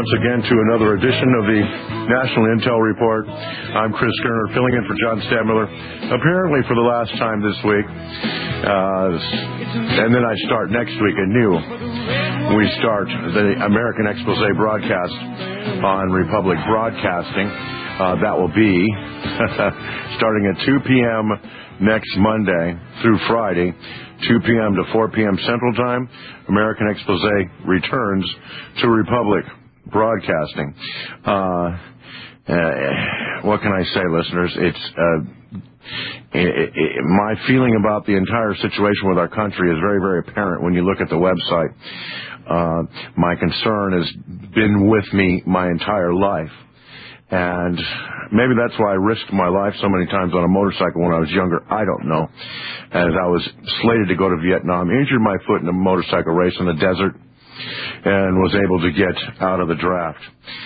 once again to another edition of the National Intel Report. I'm Chris Gerner, filling in for John Stadtmiller, apparently for the last time this week. And then I start next week anew. We start the American Expose broadcast on Republic Broadcasting. That will be starting at 2 p.m. next Monday through Friday, 2 p.m. to 4 p.m. Central Time. American Expose returns to Republic Broadcasting. What can I say, listeners? My feeling about the entire situation with our country is very, very apparent when you look at the website. My concern has been with me my entire life. And maybe that's why I risked my life so many times on a motorcycle when I was younger. I don't know. As I was slated to go to Vietnam, injured my foot in a motorcycle race in the desert, and was able to get out of the draft.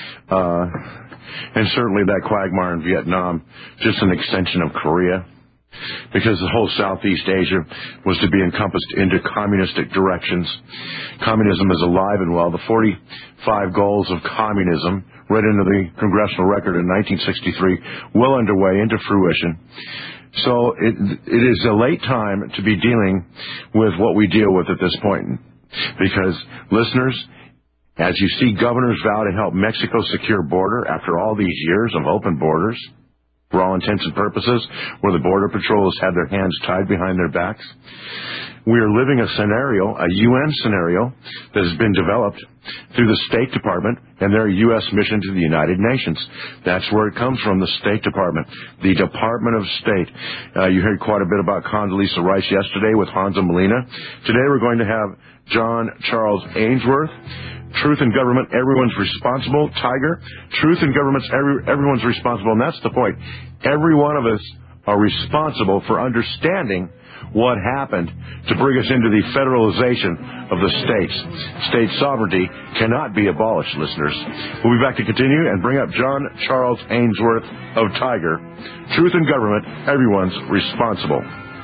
And certainly that quagmire in Vietnam, just an extension of Korea, because the whole Southeast Asia was to be encompassed into communistic directions. Communism is alive and well. The 45 goals of communism, read into the congressional record in 1963, well underway, into fruition. So it is a late time to be dealing with what we deal with at this point. Because, listeners, as you see governors vow to help Mexico secure border after all these years of open borders, for all intents and purposes, where the Border Patrol has had their hands tied behind their backs, we are living a scenario, a UN scenario, that has been developed through the State Department and their U.S. mission to the United Nations. That's where it comes from, the State Department, the Department of State. You heard quite a bit about Condoleezza Rice yesterday with Hansa Molina. Today we're going to have John Charles Ainsworth. Truth in government, everyone's responsible. Tiger, truth in government, everyone's responsible. And that's the point. Every one of us are responsible for understanding what happened to bring us into the federalization of the states. State sovereignty cannot be abolished, listeners. We'll be back to continue and bring up John Charles Ainsworth of Tiger. Truth in government, everyone's responsible.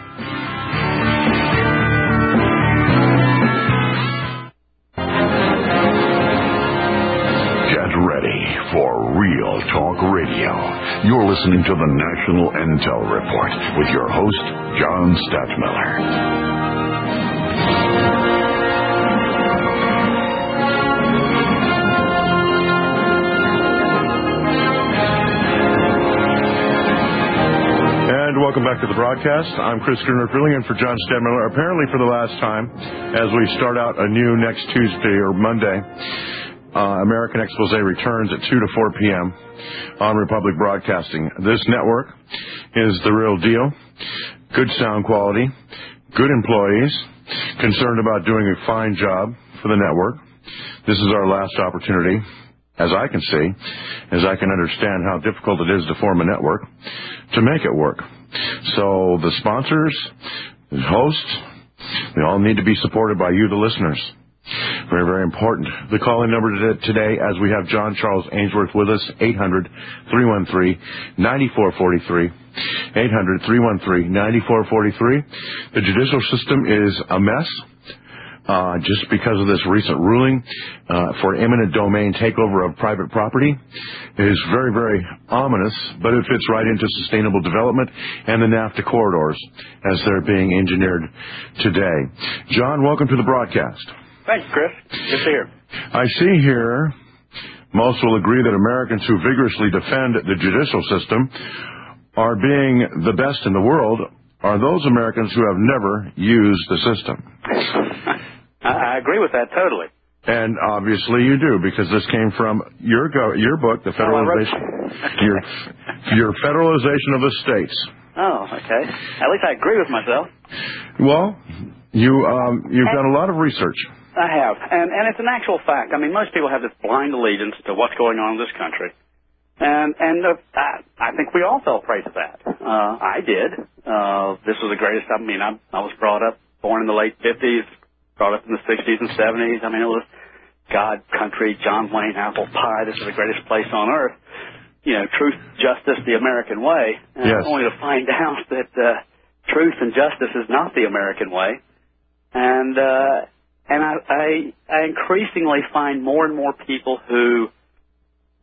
For Real Talk Radio, you're listening to the National Intel Report with your host, John Stadtmiller. And welcome back to the broadcast. I'm Chris Gerner, filling in for John Stadtmiller, apparently for the last time, as we start out anew next Tuesday or Monday. American Expose returns at 2 to 4 p.m. on Republic Broadcasting. This network is the real deal. Good sound quality, good employees, concerned about doing a fine job for the network. This is our last opportunity, as I can see, as I can understand how difficult it is to form a network, to make it work. So the sponsors, the hosts, they all need to be supported by you, the listeners. Very, very important. The call-in number today, as we have John Charles Ainsworth with us, 800-313-9443. 800-313-9443. The judicial system is a mess. Just because of this recent ruling for eminent domain takeover of private property. It is very, very ominous, but it fits right into sustainable development and the NAFTA corridors as they're being engineered today. John, welcome to the broadcast. Thanks, Chris. Good to hear. I see here most will agree that Americans who vigorously defend the judicial system are being the best in the world are those Americans who have never used the system. I agree with that totally. And obviously you do, because this came from your book, The Federalization, your Federalization of the States. Oh, okay. At least I agree with myself. Well, you've done a lot of research. I have, and it's an actual fact. I mean, most people have this blind allegiance to what's going on in this country, and I think we all fell prey to that. I did. This was the greatest. I mean, I was born in the late 50s, brought up in the 60s and 70s. I mean, it was God, country, John Wayne, apple pie. This is the greatest place on earth. You know, truth, justice, the American way. Yes. Only to find out that truth and justice is not the American way, and I increasingly find more and more people who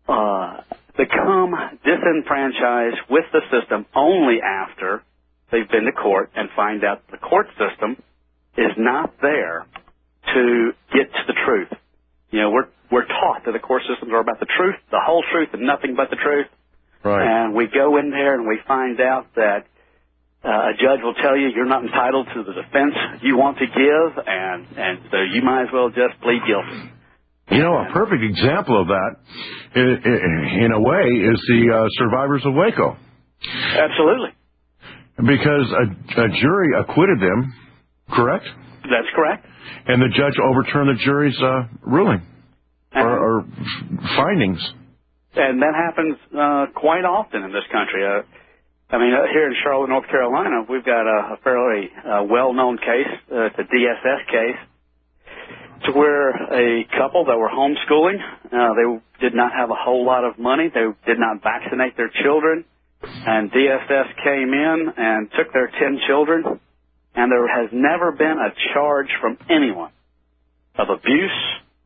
become disenfranchised with the system only after they've been to court and find out the court system is not there to get to the truth. You know, we're taught that the court systems are about the truth, the whole truth, and nothing but the truth. Right. And we go in there and we find out that a judge will tell you you're not entitled to the defense you want to give, and so you might as well just plead guilty. You know, a perfect example of that, in a way, is the survivors of Waco. Absolutely. Because a jury acquitted them, correct? That's correct. And the judge overturned the jury's ruling or findings. And that happens quite often in this country. Here in Charlotte, North Carolina, we've got a fairly well-known case. It's a DSS case. To where a couple that were homeschooling, they did not have a whole lot of money. They did not vaccinate their children. And DSS came in and took their 10 children. And there has never been a charge from anyone of abuse,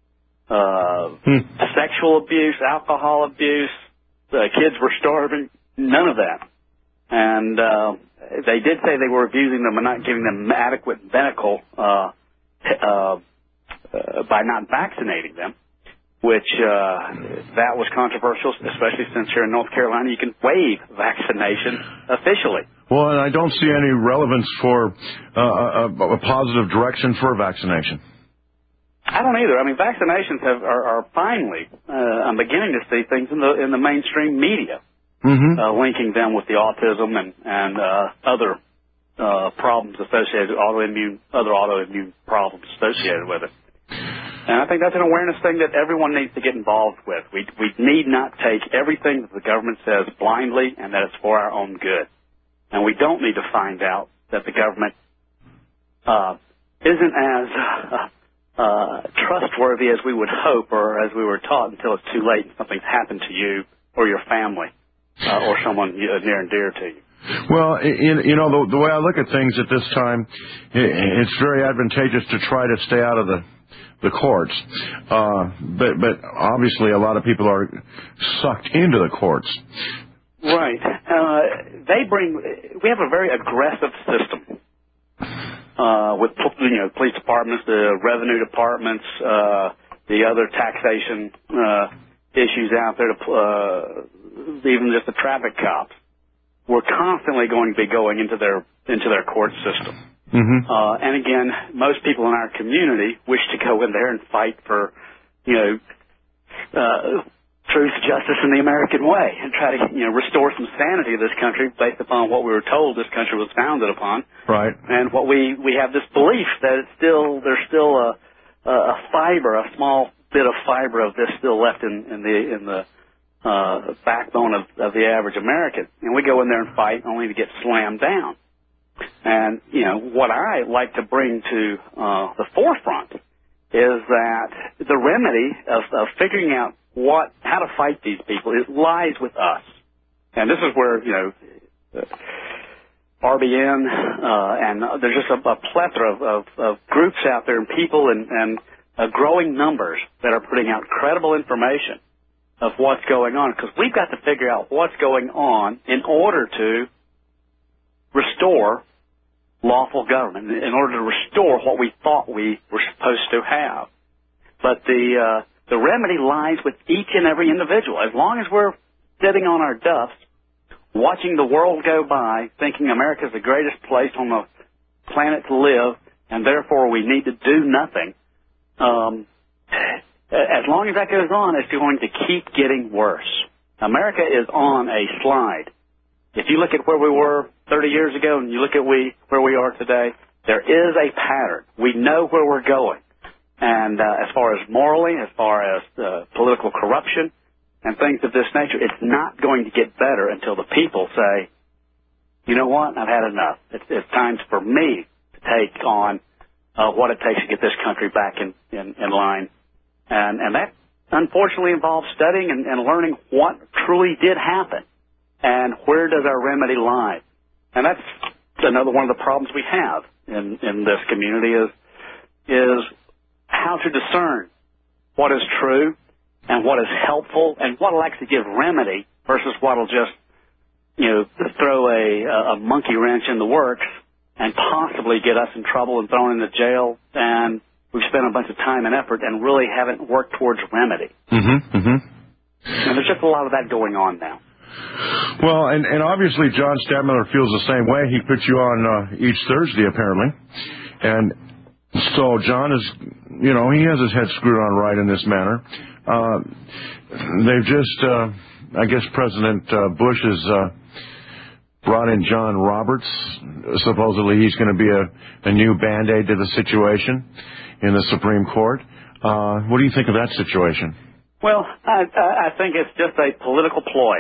sexual abuse, alcohol abuse. The kids were starving. None of that. And they did say they were abusing them and not giving them adequate medical by not vaccinating them, which that was controversial, especially since here in North Carolina you can waive vaccination officially. Well, and I don't see any relevance for a positive direction for vaccination. I don't either. I mean, vaccinations are finally, I'm beginning to see things in the mainstream media, linking them with the autism and other problems associated with other autoimmune problems associated with it. And I think that's an awareness thing that everyone needs to get involved with. We need not take everything that the government says blindly and that it's for our own good. And we don't need to find out that the government isn't as trustworthy as we would hope or as we were taught until it's too late and something's happened to you or your family or someone near and dear to you. Well, the way I look at things at this time, it's very advantageous to try to stay out of the courts. But obviously a lot of people are sucked into the courts. Right. We have a very aggressive system with police departments, the revenue departments, the other taxation issues out there, even just the traffic cops. We're constantly going to be going into their court system. And again, most people in our community wish to go in there and fight for, truth, justice, and the American way, and try to, restore some sanity to this country based upon what we were told this country was founded upon. Right. And what we have this belief that there's still a fiber, a small bit of fiber of this still left in the backbone of the average American. And we go in there and fight only to get slammed down. And, what I like to bring to the forefront is that the remedy of figuring out how to fight these people, it lies with us. And this is where, RBN, and there's just a plethora of groups out there and people and growing numbers that are putting out credible information of what's going on, because we've got to figure out what's going on in order to restore lawful government, in order to restore what we thought we were supposed to have. But the remedy lies with each and every individual. As long as we're sitting on our duffs, watching the world go by, thinking America's the greatest place on the planet to live, and therefore we need to do nothing, as long as that goes on, it's going to keep getting worse. America is on a slide. If you look at where we were 30 years ago and you look at where we are today, there is a pattern. We know where we're going. And as far as morally, as far as political corruption and things of this nature, it's not going to get better until the people say, you know what, I've had enough. It's time for me to take on what it takes to get this country back in line. And that, unfortunately, involves studying and learning what truly did happen and where does our remedy lie. And that's another one of the problems we have in this community is how to discern what is true and what is helpful and what will actually give remedy versus what will just, throw a monkey wrench in the works and possibly get us in trouble and thrown into jail, and we've spent a bunch of time and effort and really haven't worked towards remedy. And there's just a lot of that going on now. Well, and obviously John Stadtmiller feels the same way. He puts you on each Thursday, apparently. And so John is, he has his head screwed on right in this manner. They've just, I guess President Bush has brought in John Roberts. Supposedly he's going to be a new Band-Aid to the situation in the Supreme Court. What do you think of that situation? Well, I think it's just a political ploy.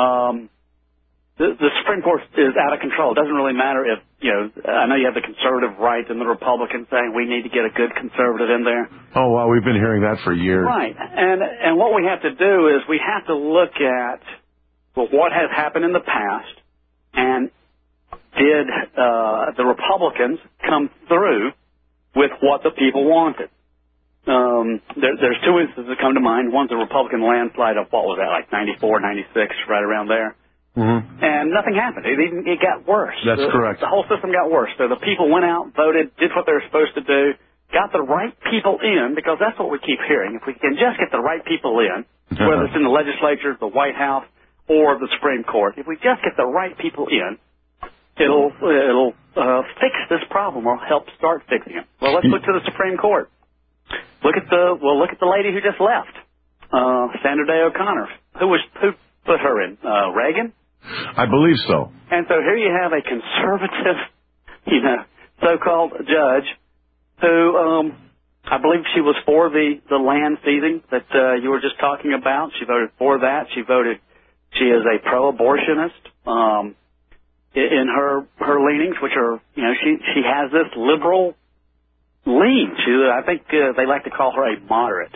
The Supreme Court is out of control. It doesn't really matter if, I know you have the conservative right and the Republicans saying we need to get a good conservative in there. Oh, well, we've been hearing that for years. Right. And what we have to do is we have to look at what has happened in the past, and did the Republicans come through with what the people wanted? There's two instances that come to mind. One's a Republican landslide of, what was that, like 94, 96, right around there. And nothing happened. It got worse. That's correct. The whole system got worse. So the people went out, voted, did what they were supposed to do, got the right people in, because that's what we keep hearing. If we can just get the right people in, whether it's in the legislature, the White House, or the Supreme Court, if we just get the right people in, it'll fix this problem or help start fixing it. Well, let's look to the Supreme Court. Look at the lady who just left, Sandra Day O'Connor. Who put her in? Reagan? I believe so. And so here you have a conservative, so-called judge who, I believe she was for the land seizing that you were just talking about. She voted for that. She is a pro-abortionist in her leanings, which are, she has this liberal lean. I think they like to call her a moderate.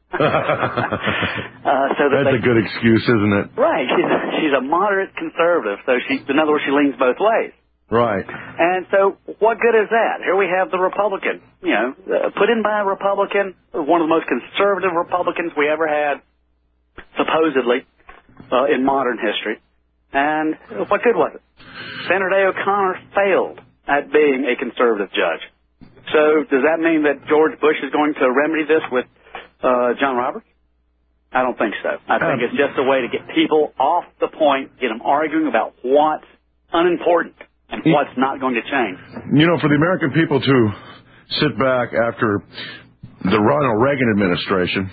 That's a good excuse, isn't it? Right. She's a moderate conservative. So in other words, she leans both ways. Right. And so what good is that? Here we have the Republican, put in by a Republican, one of the most conservative Republicans we ever had, supposedly, in modern history. And what good was it? Sandra Day O'Connor failed at being a conservative judge. So does that mean that George Bush is going to remedy this with John Roberts? I don't think so. I think it's just a way to get people off the point, get them arguing about what's unimportant and what's not going to change. For the American people to sit back after the Ronald Reagan administration,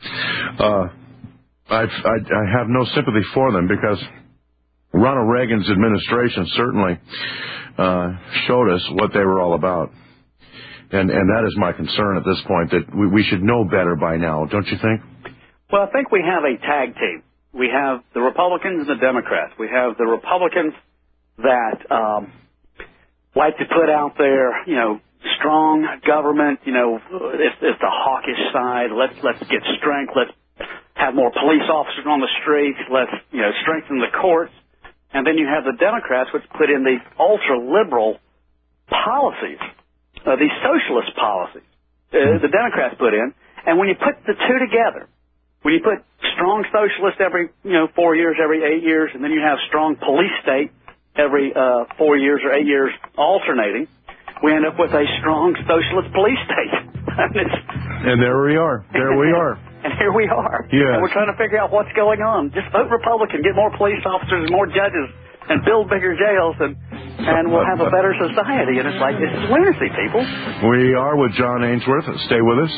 I have no sympathy for them, because Ronald Reagan's administration certainly showed us what they were all about. And that is my concern at this point, that we should know better by now, don't you think? Well, I think we have a tag team. We have the Republicans and the Democrats. We have the Republicans that like to put out there, strong government, it's the hawkish side. Let's get strength. Let's have more police officers on the streets. Let's, strengthen the courts. And then you have the Democrats, which put in these ultra-liberal policies, these socialist policies the Democrats put in. And when you put the two together, when you put strong socialist every 4 years, every 8 years, and then you have strong police state every 4 years or 8 years alternating, we end up with a strong socialist police state. And there we are. And here we are. Yes. And we're trying to figure out what's going on. Just vote Republican, get more police officers and more judges, and build bigger jails, and we'll have a better society. And it's like, this is lunacy, people. We are with John Ainsworth. Stay with us,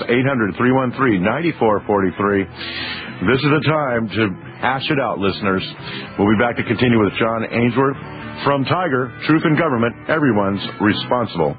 800-313-9443. This is the time to hash it out, listeners. We'll be back to continue with John Ainsworth. From Tiger, Truth in Government, everyone's responsible.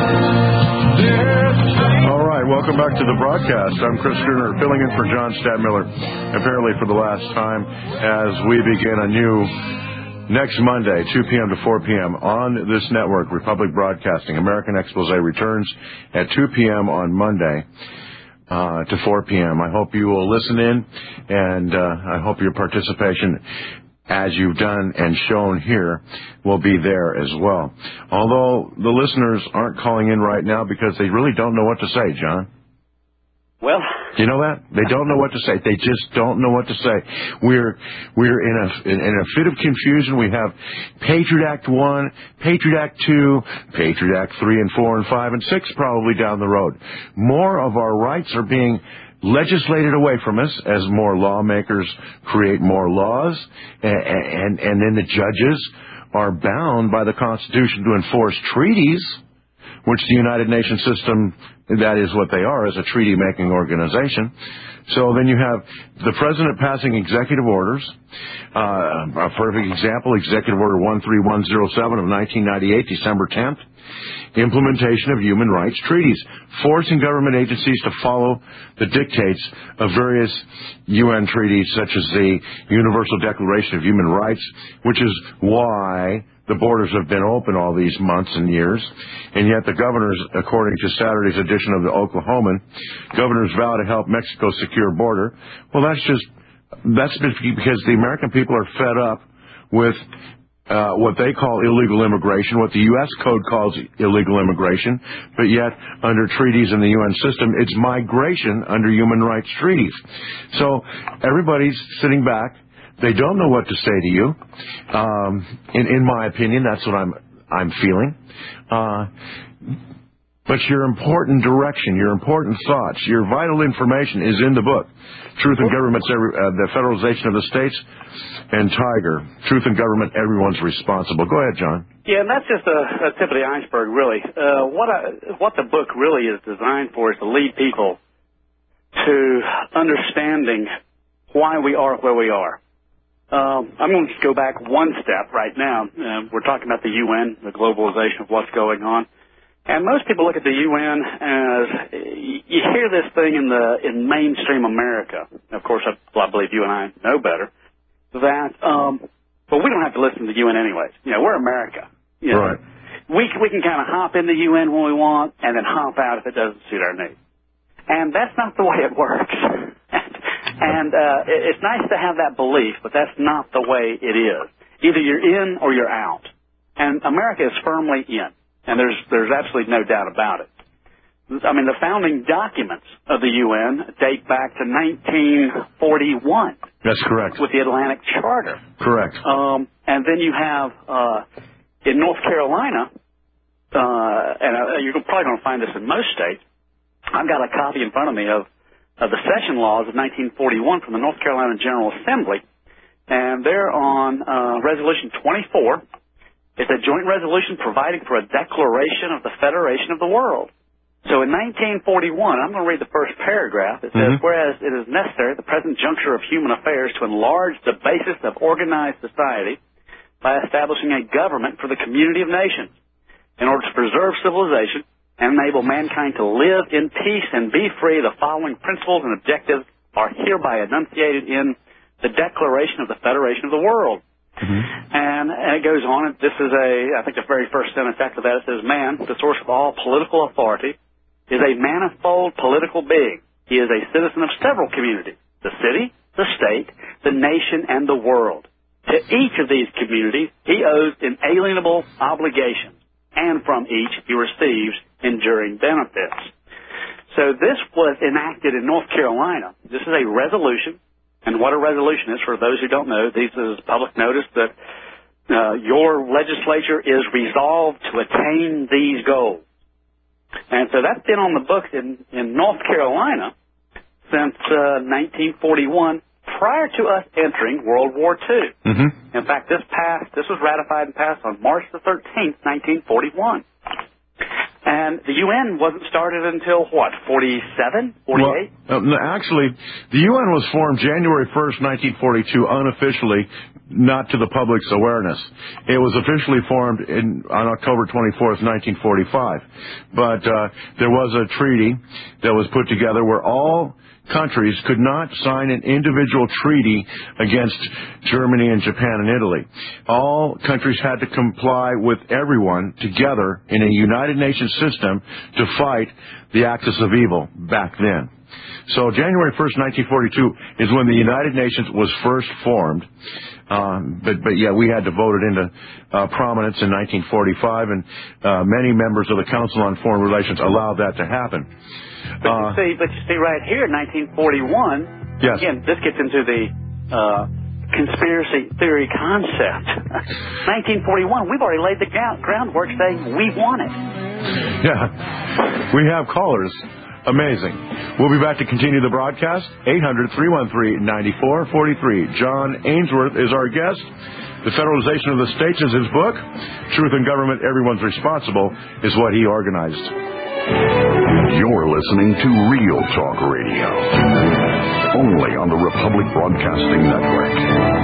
All right, welcome back to the broadcast. I'm Chris Sterner, filling in for John Stadtmiller, apparently for the last time, as we begin a new next Monday, 2 p.m. to 4 p.m. on this network, Republic Broadcasting. American Expose returns at 2 p.m. on Monday to 4 p.m. I hope you will listen in, and I hope your participation, as you've done and shown here, will be there as well. Although the listeners aren't calling in right now because they really don't know what to say, John. Well, you know that? They don't know what to say. They just don't know what to say. We're in a fit of confusion. We have Patriot Act 1, Patriot Act 2, Patriot Act 3 and 4 and 5 and 6 probably down the road. More of our rights are being legislated away from us as more lawmakers create more laws, and then the judges are bound by the Constitution to enforce treaties, which the United Nations system, that is what they are, as a treaty-making organization. So then you have the president passing executive orders. A perfect example, Executive Order 13107 of 1998, December 10th. Implementation of human rights treaties, forcing government agencies to follow the dictates of various UN treaties, such as the Universal Declaration of Human Rights, which is why the borders have been open all these months and years. And yet the governors, according to Saturday's edition of the Oklahoman, governors vow to help Mexico secure border. Well, that's because the American people are fed up with what they call illegal immigration, what the U.S. Code calls illegal immigration, but yet under treaties in the UN system, it's migration under human rights treaties. So everybody's sitting back. They don't know what to say to you. In my opinion, that's what I'm feeling. But your important direction, your important thoughts, your vital information is in the book, Truth and Government, the Federalization of the States, and Tiger, Truth and Government, Everyone's Responsible. Go ahead, John. Yeah, and that's just a tip of the iceberg, really. What the book really is designed for is to lead people to understanding why we are where we are. I'm going to go back one step right now. We're talking about the UN, the globalization of what's going on. And most people look at the UN as, you hear this thing in mainstream America. Of course, I believe you and I know better, that, but we don't have to listen to the UN anyways. You know, we're America. You know, right. We can kind of hop in the UN when we want and then hop out if it doesn't suit our needs. And that's not the way it works. And it's nice to have that belief, but that's not the way it is. Either you're in or you're out. And America is firmly in. And there's absolutely no doubt about it. I mean, the founding documents of the UN date back to 1941. That's correct. With the Atlantic Charter. Correct. And then you have in North Carolina, and you're probably going to find this in most states. I've got a copy in front of me of the session laws of 1941 from the North Carolina General Assembly, and they're on Resolution 24. It's a joint resolution providing for a declaration of the Federation of the World. So in 1941, I'm going to read the first paragraph. It says, whereas it is necessary at the present juncture of human affairs to enlarge the basis of organized society by establishing a government for the community of nations in order to preserve civilization and enable mankind to live in peace and be free, the following principles and objectives are hereby enunciated in the Declaration of the Federation of the World. And it goes on, and this is I think the very first sentence after that, it says, man, the source of all political authority, is a manifold political being. He is a citizen of several communities, the city, the state, the nation, and the world. To each of these communities, he owes inalienable obligations, and from each he receives enduring benefits. So this was enacted in North Carolina. This is a resolution. And what a resolution is, for those who don't know, this is public notice that your legislature is resolved to attain these goals. And so that's been on the books in North Carolina since 1941, prior to us entering World War II. In fact, this was ratified and passed on March the 13th, 1941. And the UN wasn't started until, 47, 48? Well, actually, the UN was formed January 1st, 1942, unofficially, not to the public's awareness. It was officially formed on October 24th, 1945. But there was a treaty that was put together where all countries could not sign an individual treaty against Germany and Japan and Italy. All countries had to comply with everyone together in a United Nations system to fight the axis of evil back then. So January 1st, 1942 is when the United Nations was first formed. But yeah, we had to vote it into prominence in 1945, and many members of the Council on Foreign Relations allowed that to happen. But you see right here, 1941, yes. Again, this gets into the conspiracy theory concept. 1941, we've already laid the groundwork saying we want it. Yeah, we have callers. Amazing. We'll be back to continue the broadcast. 800-313-9443. John Ainsworth is our guest. The Federalization of the States is his book. Truth in Government, Everyone's Responsible is what he organized. You're listening to Real Talk Radio, only on the Republic Broadcasting Network.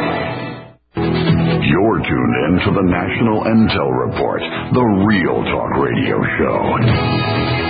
You're tuned in to the National Intel Report, the Real Talk Radio Show.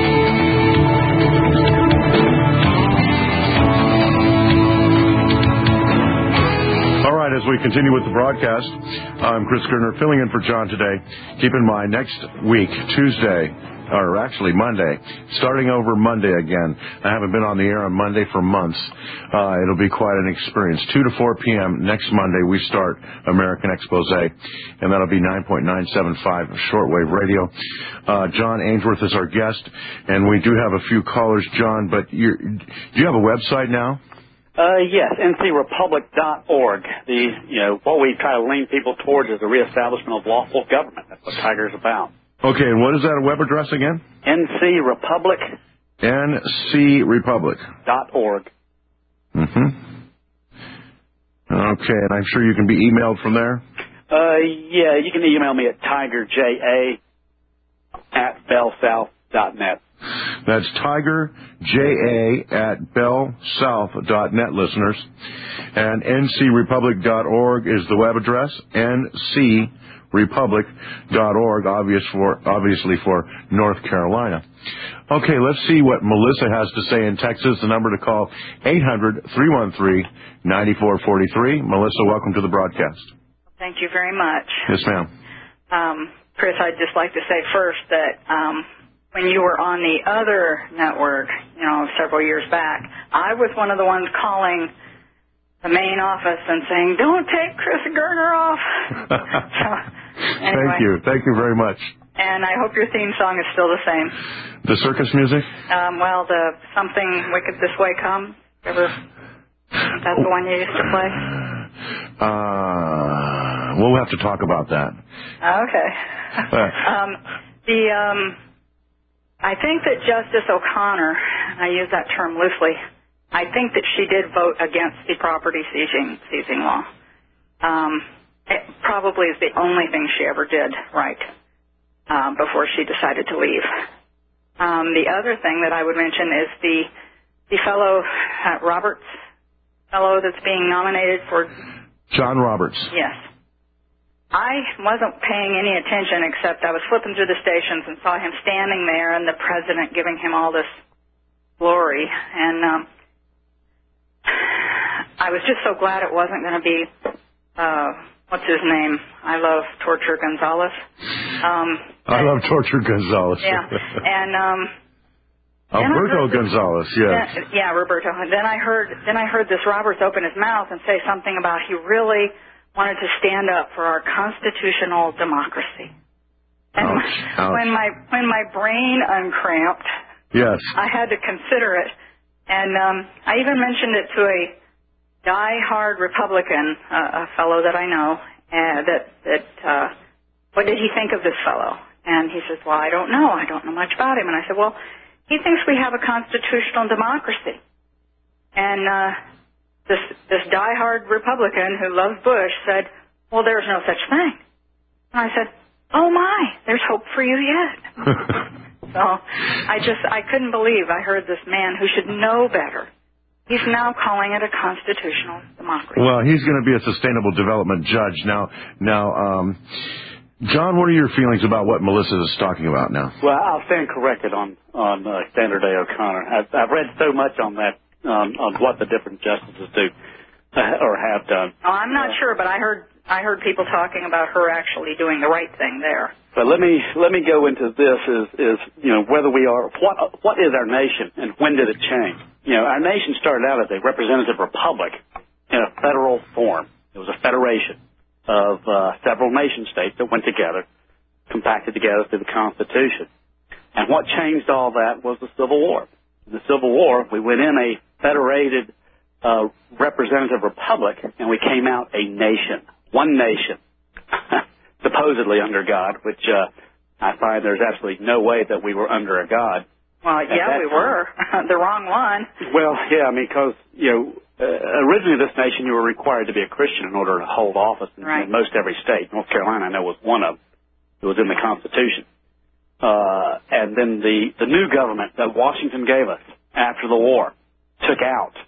As we continue with the broadcast, I'm Chris Gerner filling in for John today. Keep in mind, next week, Tuesday, or actually Monday, starting over Monday again. I haven't been on the air on Monday for months. It'll be quite an experience. 2 to 4 p.m. next Monday, we start American Expose, and that'll be 9.975 shortwave radio. John Ainsworth is our guest, and we do have a few callers, John, but do you have a website now? Yes, ncrepublic.org. What we try to lean people towards is the reestablishment of lawful government. That's what Tiger's about. Okay, and what is that web address again? ncrepublic. ncrepublic.org. Mm-hmm. Okay, and I'm sure you can be emailed from there? Yeah, you can email me at tigerja@bellsouth.net. That's tigerja@bellsouth.net, listeners. And ncrepublic.org is the web address. ncrepublic.org, obviously for North Carolina. Okay, let's see what Melissa has to say in Texas. The number to call, 800-313-9443. Melissa, welcome to the broadcast. Thank you very much. Yes, ma'am. Chris, I'd just like to say first that when you were on the other network, several years back, I was one of the ones calling the main office and saying, "Don't take Chris Gerner off." So, anyway. Thank you very much. And I hope your theme song is still the same. The circus music? The Something Wicked This Way Comes. That's the one you used to play? We'll have to talk about that. Okay. I think that Justice O'Connor, and I use that term loosely, I think that she did vote against the property seizing law. It probably is the only thing she ever did right before she decided to leave. The other thing that I would mention is the fellow, Roberts, fellow that's being nominated for... John Roberts. Yes. I wasn't paying any attention except I was flipping through the stations and saw him standing there and the president giving him all this glory. And I was just so glad it wasn't going to be, what's his name? I love Torture Gonzalez. I love Torture Gonzalez. Yeah. And Alberto Gonzalez, yes. Yeah, Roberto. Then I heard this Roberts open his mouth and say something about he really wanted to stand up for our constitutional democracy. And when my brain uncramped, yes, I had to consider it. And I even mentioned it to a die-hard Republican, a fellow that I know, what did he think of this fellow? And he says, well, I don't know much about him. And I said, well, he thinks we have a constitutional democracy. And this die-hard Republican who loves Bush said, well, there's no such thing. And I said, oh, my, there's hope for you yet. So I couldn't believe I heard this man who should know better. He's now calling it a constitutional democracy. Well, he's going to be a sustainable development judge. Now, John, what are your feelings about what Melissa is talking about now? Well, I'll stand corrected on Sandra Day O'Connor. I've read so much on that, on what the different justices do or have done. Oh, I'm not sure, but I heard people talking about her actually doing the right thing there. But let me go into this is whether we are what is our nation and when did it change? our nation started out as a representative republic in a federal form. It was a federation of several nation states that went together, compacted together through the Constitution. And what changed all that was the Civil War. In the Civil War, we went in a federated representative republic, and we came out a nation, one nation, supposedly under God, which I find there's absolutely no way that we were under a God. Well, yeah, we were. The wrong one. Well, yeah, I mean, because, originally this nation you were required to be a Christian in order to hold office in most every state. North Carolina, I know, was one of them. It was in the Constitution. And then the new government that Washington gave us after the war took out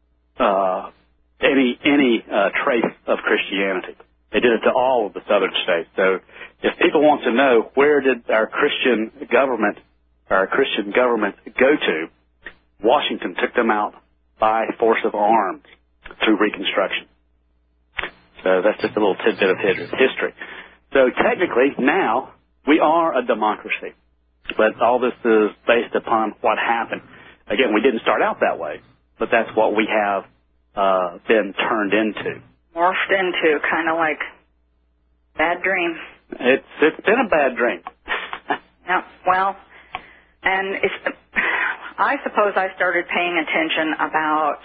any trace of Christianity. They did it to all of the southern states. So if people want to know where did our Christian government go to, Washington took them out by force of arms through Reconstruction. So that's just a little tidbit of history. So technically now we are a democracy, but all this is based upon what happened. Again, we didn't start out that way, but that's what we have been turned into. Morphed into, kind of like bad dream. It's been a bad dream. Yeah, well, and I suppose I started paying attention about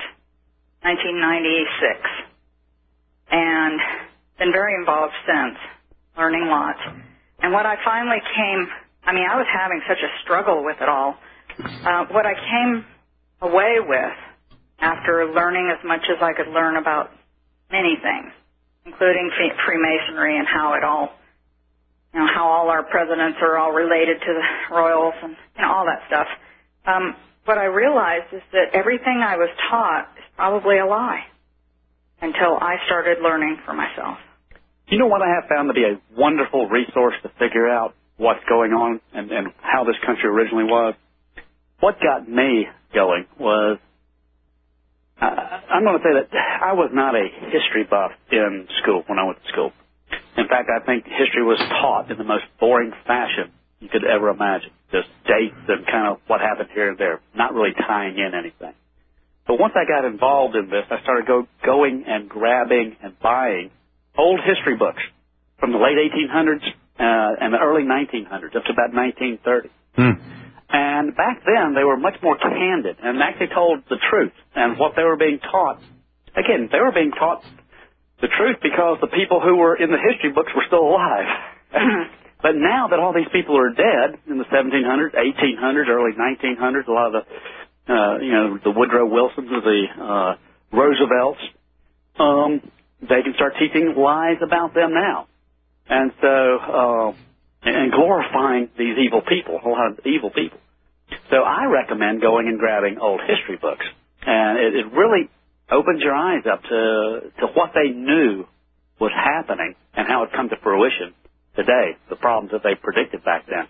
1996, and been very involved since, learning lots. And what I finally I was having such a struggle with it all. What I came away with after learning as much as I could learn about many things, including Freemasonry and how it all, how all our presidents are all related to the royals and all that stuff. What I realized is that everything I was taught is probably a lie until I started learning for myself. You know what I have found to be a wonderful resource to figure out what's going on and how this country originally was? What got me going was, I'm going to say that I was not a history buff in school when I went to school. In fact, I think history was taught in the most boring fashion you could ever imagine. Just dates and kind of what happened here and there, not really tying in anything. But once I got involved in this, I started going and grabbing and buying old history books from the late 1800s and the early 1900s, up to about 1930. And back then, they were much more candid and actually told the truth. And what they were being taught, again, they were being taught the truth because the people who were in the history books were still alive. But now that all these people are dead in the 1700s, 1800s, early 1900s, a lot of the Woodrow Wilsons, the Roosevelts, they can start teaching lies about them now. And so, and glorifying these evil people, a lot of evil people. So I recommend going and grabbing old history books. And it really opens your eyes up to what they knew was happening and how it come to fruition today, the problems that they predicted back then.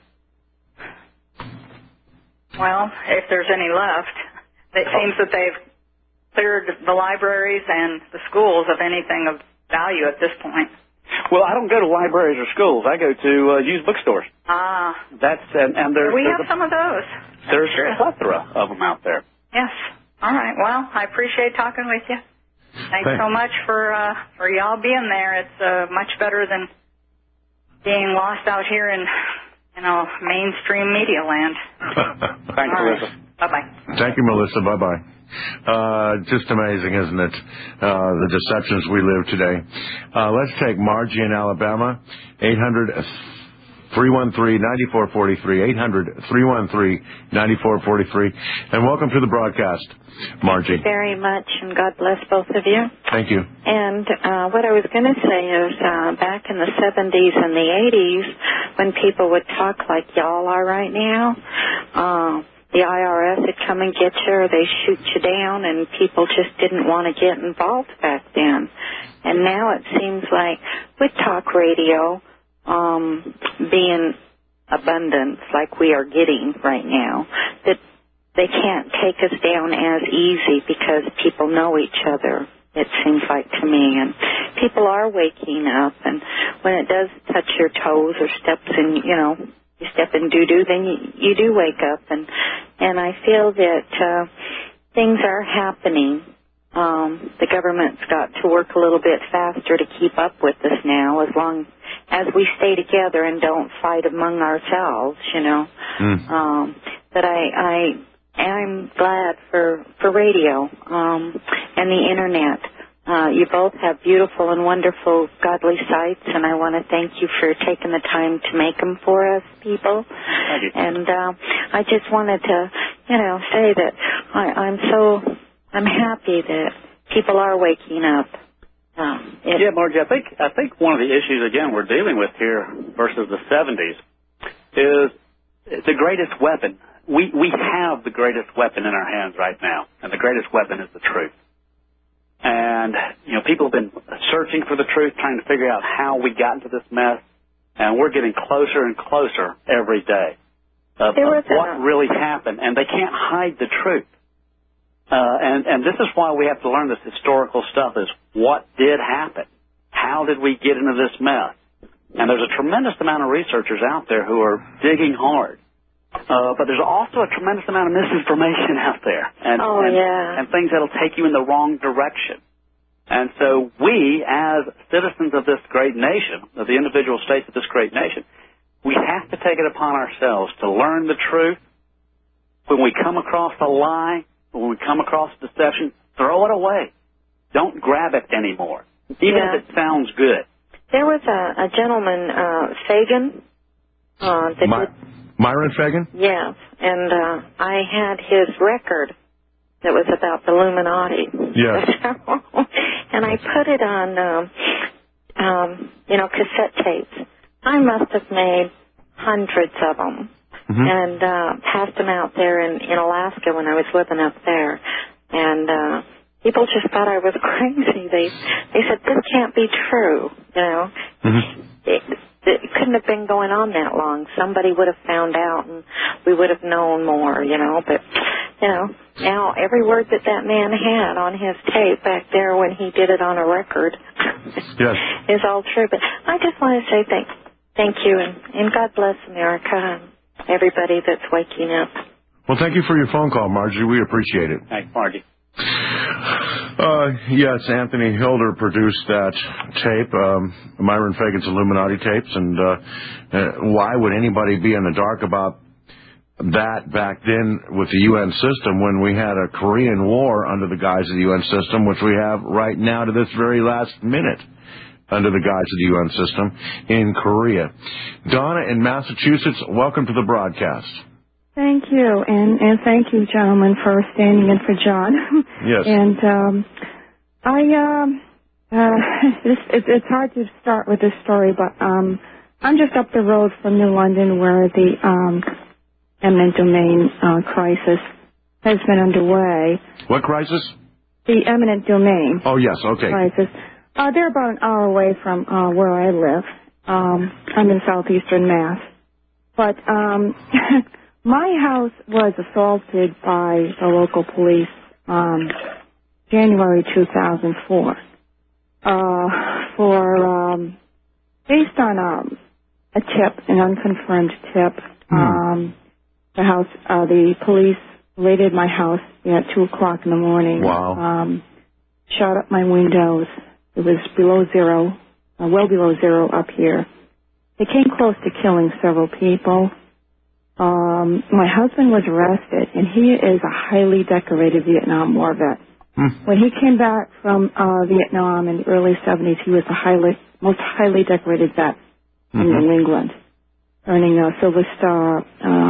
Well, if there's any left, it seems that they've cleared the libraries and the schools of anything of value at this point. Well, I don't go to libraries or schools. I go to used bookstores. Ah. And there's we have some of those. There's a plethora of them out there. Yes. All right. Well, I appreciate talking with you. Thanks so much for y'all being there. It's much better than being lost out here in mainstream media land. Thanks, Melissa. Bye-bye. Thank you, Melissa. Bye-bye. Just amazing, isn't it? The deceptions we live today. Let's take Margie in Alabama, 800-313-9443, 800-313-9443. And welcome to the broadcast, Margie. Thank you very much, and God bless both of you. Thank you. And what I was going to say is back in the 70s and the 80s, when people would talk like y'all are right now, the IRS would come and get you, or they shoot you down, and people just didn't want to get involved back then. And now it seems like with talk radio being abundance like we are getting right now, that they can't take us down as easy because people know each other, it seems like to me. And people are waking up, and when it does touch your toes or steps in, you step in doo-doo, then you do wake up. And I feel that things are happening. The government's got to work a little bit faster to keep up with us now, as long as we stay together and don't fight among ourselves, you know. But I'm glad for radio and the internet. You both have beautiful and wonderful godly sites, and I want to thank you for taking the time to make them for us people. Thank you. And I just wanted to, you know, say that I'm happy that people are waking up. Yeah, Margie, I think one of the issues, again, we're dealing with here versus the 70s is the greatest weapon. We have the greatest weapon in our hands right now, and the greatest weapon is the truth. And, you know, people have been searching for the truth, trying to figure out how we got into this mess, and we're getting closer and closer every day of what really happened, and they can't hide the truth. And this is why we have to learn this historical stuff, is what did happen? How did we get into this mess? And there's a tremendous amount of researchers out there who are digging hard. But there's also a tremendous amount of misinformation out there. And things that'll take you in the wrong direction. And so we, as citizens of this great nation, of the individual states of this great nation, we have to take it upon ourselves to learn the truth. When we come across a lie, when we come across deception, throw it away. Don't grab it anymore, even if it sounds good. There was a gentleman, Fagan, Myron Fagan? Yes, and I had his record that was about the Illuminati. Yes. And I put it on, cassette tapes. I must have made hundreds of them. And passed them out there in Alaska when I was living up there. And people just thought I was crazy. They said, this can't be true, you know. It couldn't have been going on that long. Somebody would have found out and we would have known more, you know. But, you know, now every word that man had on his tape back there when he did it on a record is all true. But I just want to say thank you, and God bless America and everybody that's waking up. Well, thank you for your phone call, Margie. We appreciate it. Thanks, Margie. Yes, Anthony Hilder produced that tape, Myron Fagan's Illuminati tapes, and why would anybody be in the dark about that back then with the UN system when we had a Korean War under the guise of the UN system, which we have right now to this very last minute under the guise of the UN system in Korea. Donna in Massachusetts, welcome to the broadcast. Thank you, and thank you, gentlemen, for standing in for John. Yes. And it's hard to start with this story, but I'm just up the road from New London where the eminent domain crisis has been underway. What crisis? The eminent domain. Oh, yes, okay. Crisis. They're about an hour away from where I live. I'm in southeastern Mass. But my house was assaulted by the local police January 2004 based on a tip, an unconfirmed tip. The police raided my house at 2 o'clock in the morning. Wow. Shot up my windows. It was below zero, well below zero up here. They came close to killing several people. My husband was arrested, and he is a highly decorated Vietnam War vet. When he came back from Vietnam in the early 70s, he was the most highly decorated vet in New England, earning a Silver Star,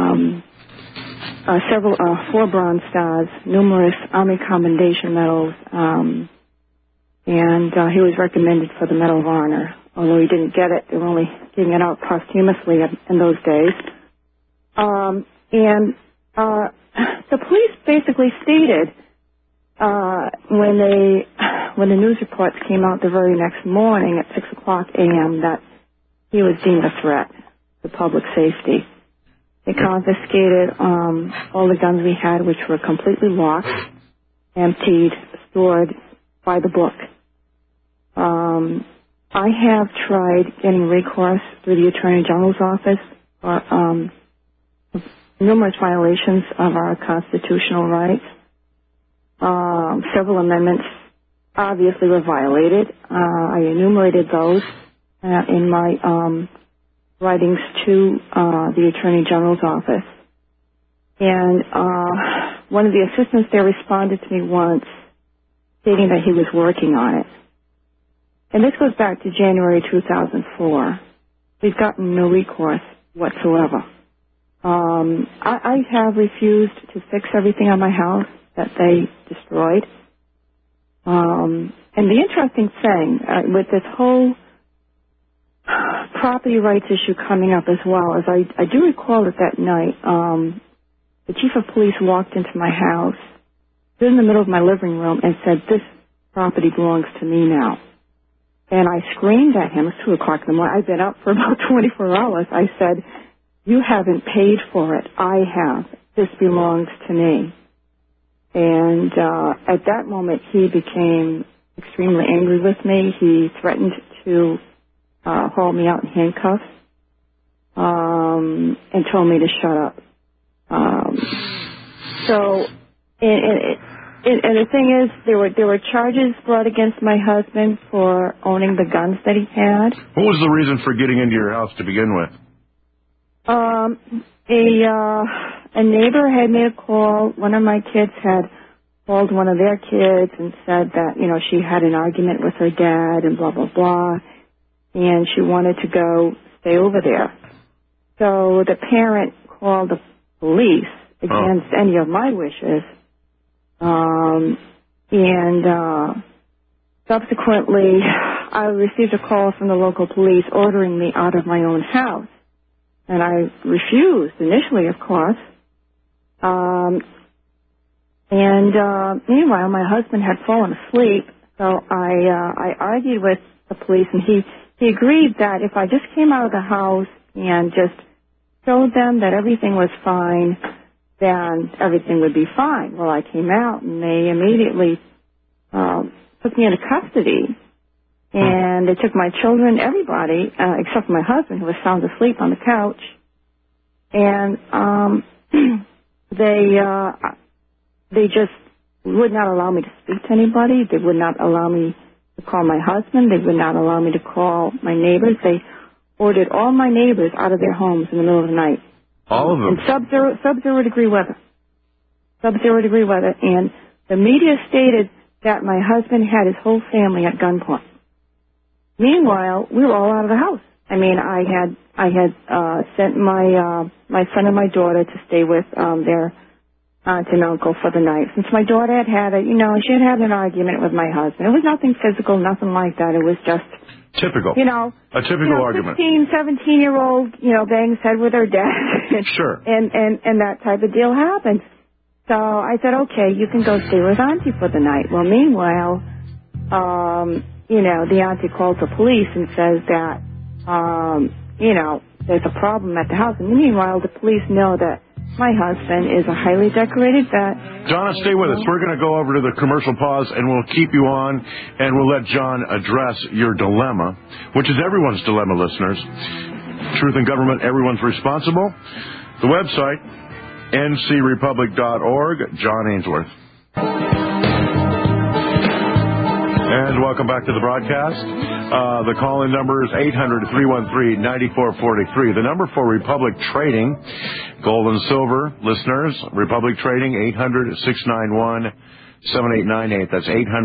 4 Bronze Stars, numerous Army Commendation Medals, and he was recommended for the Medal of Honor. Although he didn't get it, they were only giving it out posthumously in those days. The police basically stated when the news reports came out the very next morning at 6 o'clock a.m. that he was deemed a threat to public safety. They confiscated all the guns we had, which were completely locked, emptied, stored by the book. I have tried getting recourse through the Attorney General's office for numerous violations of our constitutional rights. several amendments obviously were violated. I enumerated those in my writings to the Attorney General's office. And one of the assistants there responded to me once, stating that he was working on it. And this goes back to January 2004. We've gotten no recourse whatsoever. I have refused to fix everything on my house that they destroyed. And the interesting thing, with this whole property rights issue coming up as well, is I do recall that night, the chief of police walked into my house, stood in the middle of my living room, and said, "This property belongs to me now." And I screamed at him. It was 2 o'clock in the morning. I'd been up for about 24 hours. I said, "You haven't paid for it. I have. This belongs to me." And at that moment, he became extremely angry with me. He threatened to haul me out in handcuffs and told me to shut up. And the thing is, there were charges brought against my husband for owning the guns that he had. What was the reason for getting into your house to begin with? A neighbor had made a call. One of my kids had called one of their kids and said that, she had an argument with her dad and blah, blah, blah, and she wanted to go stay over there. So the parent called the police against any of my wishes. Subsequently, I received a call from the local police ordering me out of my own house. And I refused initially, of course. Meanwhile, my husband had fallen asleep, so I argued with the police, and he agreed that if I just came out of the house and just showed them that everything was fine, then everything would be fine. Well, I came out, and they immediately took me into custody. And they took my children, everybody, except for my husband, who was sound asleep on the couch. And they just would not allow me to speak to anybody. They would not allow me to call my husband. They would not allow me to call my neighbors. They ordered all my neighbors out of their homes in the middle of the night. All of them? In sub-zero degree weather. Sub-zero degree weather. And the media stated that my husband had his whole family at gunpoint. Meanwhile, we were all out of the house. I mean, I had sent my son and my daughter to stay with their aunt and uncle for the night. Since my daughter had she had an argument with my husband. It was nothing physical, nothing like that. It was just typical. A typical argument. 16, 17-year-old, bangs head with her dad. Sure. And that type of deal happened. So I said, okay, you can go stay with Auntie for the night. Well, meanwhile, the auntie calls the police and says that, there's a problem at the house. And meanwhile, the police know that my husband is a highly decorated vet. Donna, stay with us. We're going to go over to the commercial pause, and we'll keep you on, and we'll let John address your dilemma, which is everyone's dilemma, listeners. Truth in government, everyone's responsible. The website, ncrepublic.org. John Ainsworth. And welcome back to the broadcast. The call-in number is 800-313-9443. The number for Republic Trading, gold and silver listeners, Republic Trading, 800-691-7898. That's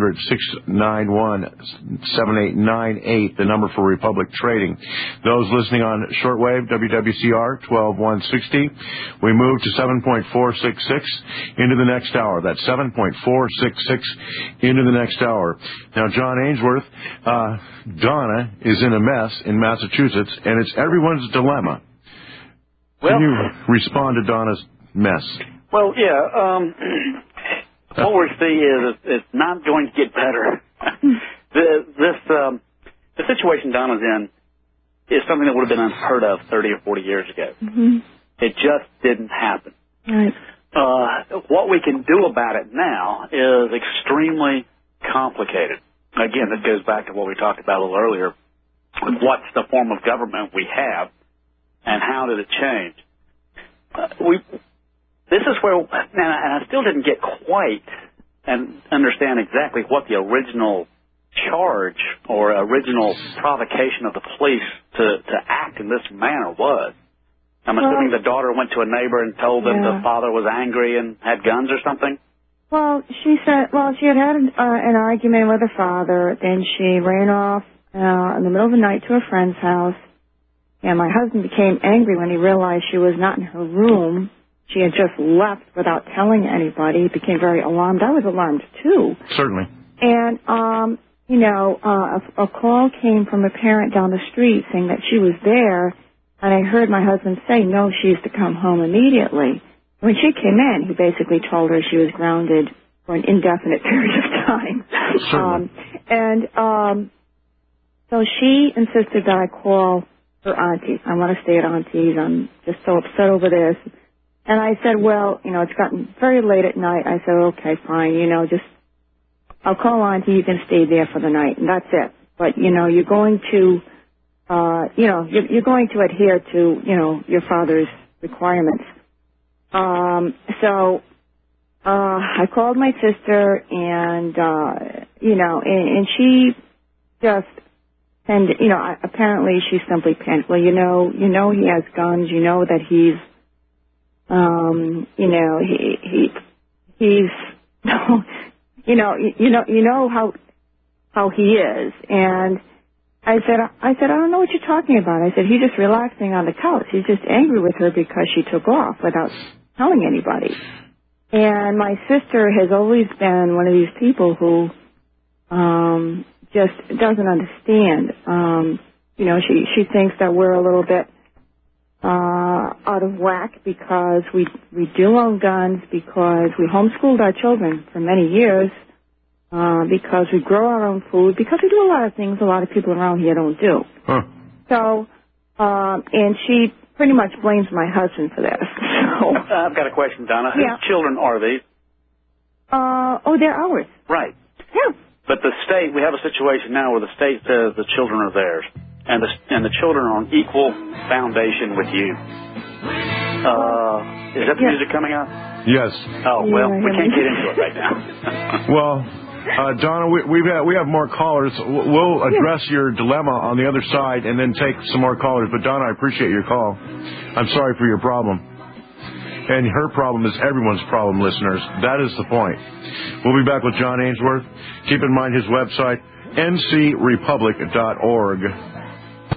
800-691-7898, the number for Republic Trading. Those listening on shortwave, WWCR 12160, we move to 7.466 into the next hour. That's 7.466 into the next hour. Now, John Ainsworth, Donna is in a mess in Massachusetts, and it's everyone's dilemma. Can you respond to Donna's mess? Well, yeah. What we see is it's not going to get better. The situation Donna's in is something that would have been unheard of 30 or 40 years ago. Mm-hmm. It just didn't happen. Right. What we can do about it now is extremely complicated. Again, this goes back to what we talked about a little earlier. What's the form of government we have, and how did it change? This is where, and I still didn't get quite and understand exactly what the original charge or original provocation of the police to act in this manner was. I'm assuming the daughter went to a neighbor and told that the father was angry and had guns or something? Well, she said, she had an argument with her father. Then she ran off in the middle of the night to a friend's house. And my husband became angry when he realized she was not in her room. She had just left without telling anybody. He became very alarmed. I was alarmed, too. Certainly. And, a call came from a parent down the street saying that she was there. And I heard my husband say, no, she's to come home immediately. When she came in, he basically told her she was grounded for an indefinite period of time. So she insisted that I call her auntie. I want to stay at auntie's. I'm just so upset over this. And I said, well, it's gotten very late at night. I said, okay, fine, I'll call auntie. You can stay there for the night, and that's it. But, you're going to, you're going to adhere to, your father's requirements. So I called my sister, and and she just, and apparently she simply panicked. Well, he has guns. You know that he's, he's, how he is. And I said, I don't know what you're talking about. I said, he's just relaxing on the couch. He's just angry with her because she took off without telling anybody. And my sister has always been one of these people who just doesn't understand. She thinks that we're a little bit out of whack because we do own guns, because we homeschooled our children for many years, because we grow our own food, because we do a lot of things a lot of people around here don't do. Huh. So, and she pretty much blames my husband for this. So, I've got a question, Donna. Yeah. Whose children are these? They're ours. Right. Yeah. But the state, we have a situation now where the state says the children are theirs, and the children are on equal foundation with you. Is that the music coming out? Yes. Oh, well, we can't get into it right now. Well, Donna, we have more callers. We'll address your dilemma on the other side and then take some more callers. But, Donna, I appreciate your call. I'm sorry for your problem. And her problem is everyone's problem, listeners. That is the point. We'll be back with John Ainsworth. Keep in mind his website, ncrepublic.org.